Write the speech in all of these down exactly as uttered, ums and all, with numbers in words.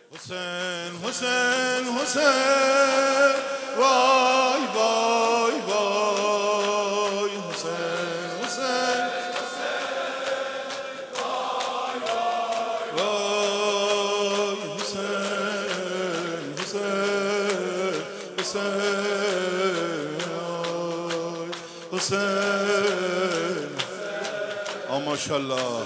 حسین حسین حسین وای وای وای حسین حسین وای وای حسین حسین حسین حسین آ ماشاءالله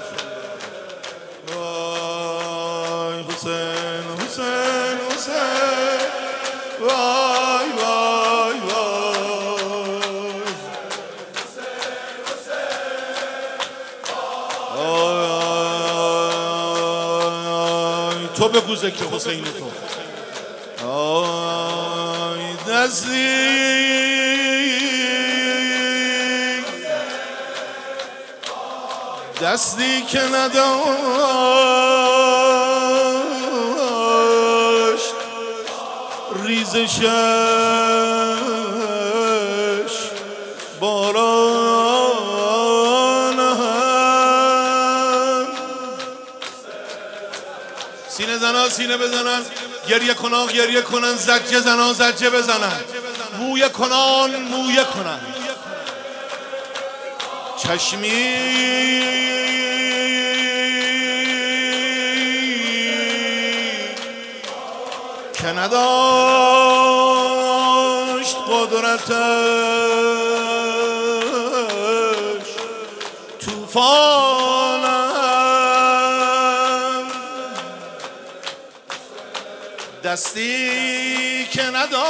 وای حسین حسین حسین وای وای وای آی تو بگو ذکر حسین تو آی دستی دستی که نداشت ریزشش باران هم سینه زنان سینه بزنن گریه کنان گریه کنن زجه زنان زجه بزنن مویه کنان مویه کنن چشمی که نداشت قدرتش توفانم دستی که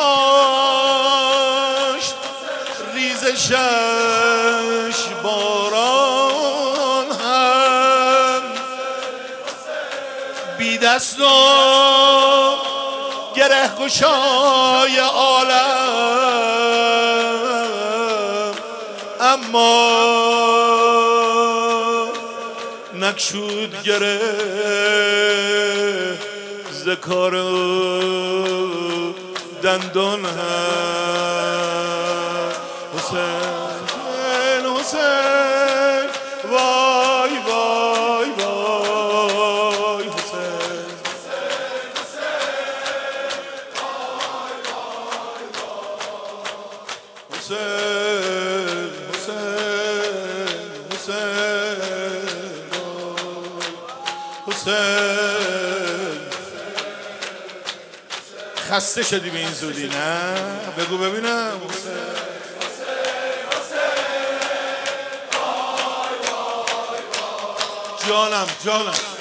نداشت ریزشش باران هم بی دست و گره گشای عالم اما نکشود گره ز کار دندان هم حسین حسین وای وای وای حسین حسین حسین حسین حسین خسته شدی به این زودی نه؟ بگو ببینم حسین جانم جانم